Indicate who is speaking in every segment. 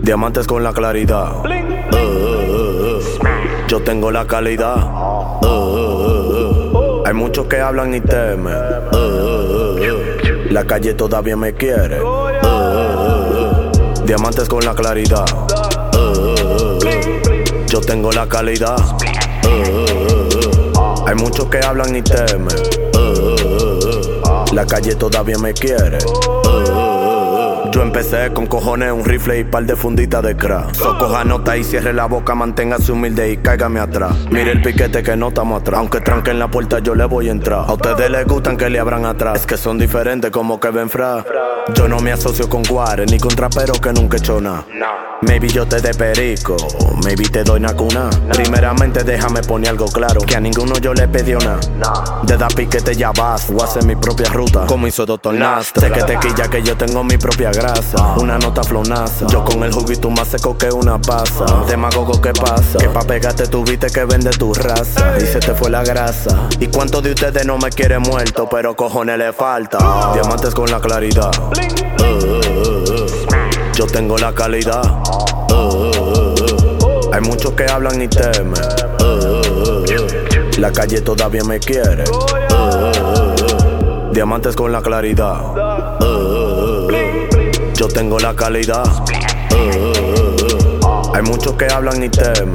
Speaker 1: Diamantes con la claridad. Yo tengo la calidad. Hay muchos que hablan y temen. La calle todavía me quiere. Diamantes con la claridad. Yo tengo la calidad. Hay muchos que hablan y temen. La calle todavía me quiere. Yo empecé con cojones, un rifle y par de funditas de crack. Coja nota y cierre la boca, manténgase humilde y cáigame atrás. Mire el piquete que no estamos atrás. Aunque tranquen la puerta yo le voy a entrar. A ustedes les gustan que le abran atrás. Es que son diferentes como Kevin Fra. Yo no me asocio con guares ni con traperos que nunca he hecho nada. Maybe yo te dé perico, maybe te doy una cuna. Primeramente déjame poner algo claro, que a ninguno yo le pedí nada. De dar piquete ya vas, voy a hacer mi propia ruta, como hizo Dr. Nastra. Sé que te quilla que yo tengo mi propia grasa, una nota flonaza. Yo con el juguito más seco que una pasa. Demagogo, ¿qué pasa? Que pa' pegarte tuviste que vende tu raza y se te fue la grasa. ¿Y cuántos de ustedes no me quieren muerto? Pero cojones le falta. Diamantes con la claridad. Yo tengo la calidad. Hay muchos que hablan y temen. La calle todavía me quiere. Diamantes con la claridad. Yo tengo la calidad. Hay muchos que hablan y temen.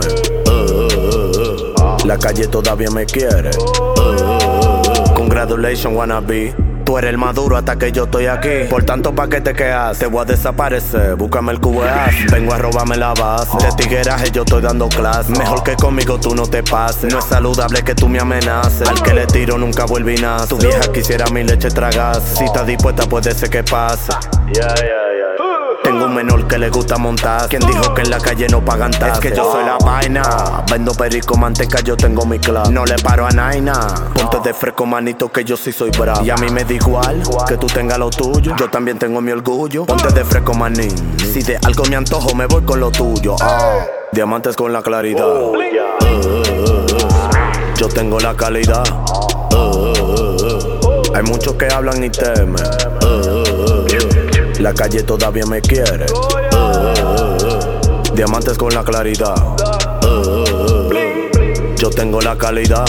Speaker 1: La calle todavía me quiere. Congratulations, wannabe. Tú eres el más duro hasta que yo estoy aquí. Por tanto, ¿pa' qué te quedas? Te voy a desaparecer, búscame el QEAS. Vengo a robarme la base. De tigueraje yo estoy dando clase. Mejor que conmigo tú no te pases. No es saludable que tú me amenaces. Al que le tiro nunca vuelve y nace. Tu vieja quisiera mi leche tragarse. Si estás dispuesta puede ser que pase. Tengo un menor que le gusta montar. ¿Quién dijo que en la calle no pagan taxes? Es que yo soy la vaina. Vendo perico, manteca, yo tengo mi club. No le paro a Naina. Ponte de fresco, manito, que yo sí soy bravo. Y a mí me da igual que tú tengas lo tuyo. Yo también tengo mi orgullo. Ponte de fresco, manín. Si de algo me antojo, me voy con lo tuyo. Diamantes con la claridad. Yo tengo la calidad. Hay muchos que hablan y temen. La calle todavía me quiere. Diamantes con la claridad. Yo tengo la calidad.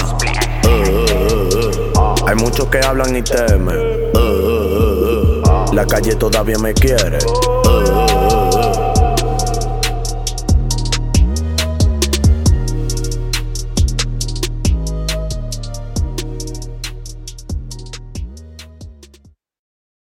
Speaker 1: Hay muchos que hablan y temen. La calle todavía me quiere.